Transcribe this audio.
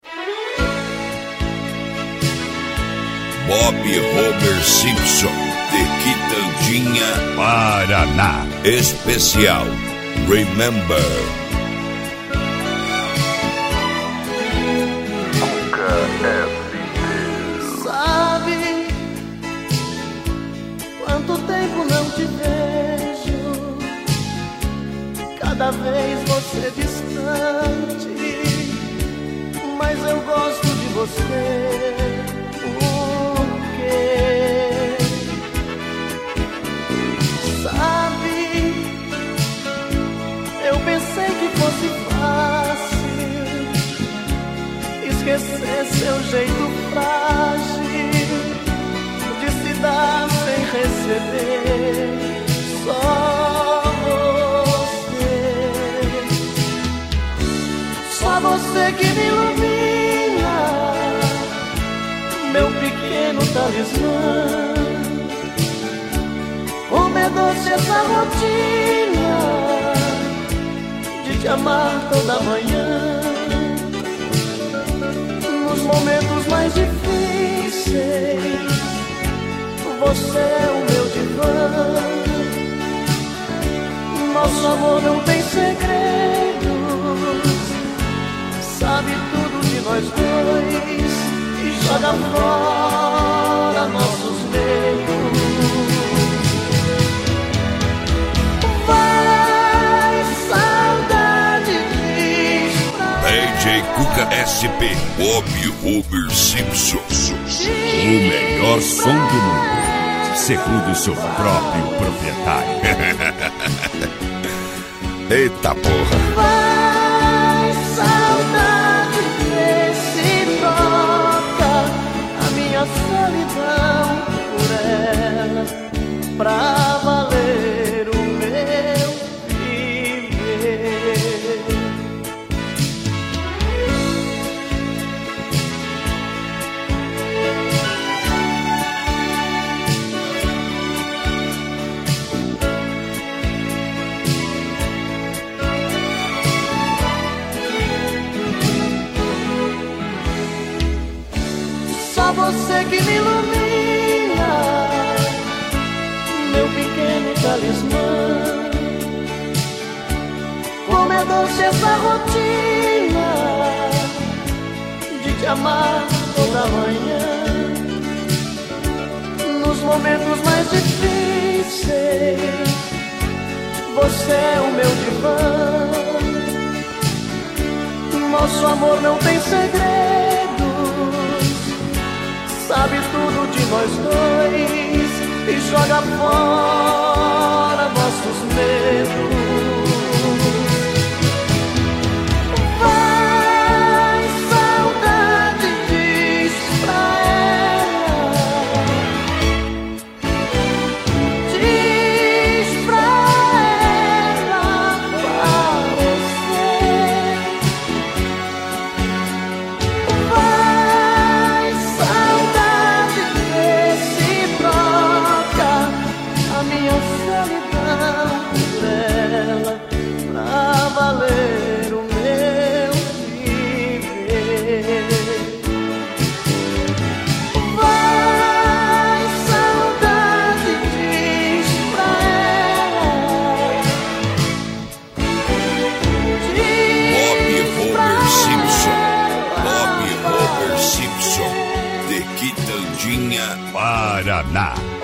Bob Homer Simpson, de Quitandinha, Paraná. Especial Remember. Sabe quanto tempo não te vejo, cada vez você distante, mas eu gosto de você. Por quê? Sabe, eu pensei que fosse fácil esquecer seu jeito frágil de se dar sem receber. Só você que me ilumina, meu pequeno talismã. Como é doce essa rotina de te amar toda manhã. Nos momentos mais difíceis, você é o meu divã. Nosso amor não tem segredos, sabe tudo de nós dois e joga fora nossos medos. Vai, saudade, diz pra DJ Cuca SP, Bob Homer Simpson. O melhor som do mundo, segundo seu próprio proprietário. Eita porra. Vai, saudade, reciproca, a minha solidão por ela, pra valer o meu viver. Só você que me ilumina, meu pequeno talismã. Como é doce essa rotina de te amar toda manhã. Nos momentos mais difíceis, você é o meu divã. Nosso amor não tem segredos, sabe tudo de nós dois e joga fora nossos medos. Vai, saudade, diz pra ela, diz pra ela, pra você. Vai, saudade, reciproca, a minha solidão por ela, pra valer o meu viver. Vai, saudade, diz pra ela, Bob diz pra Homer Simpson, ela, Bob Homer Simpson, de Quitandinha, Paraná.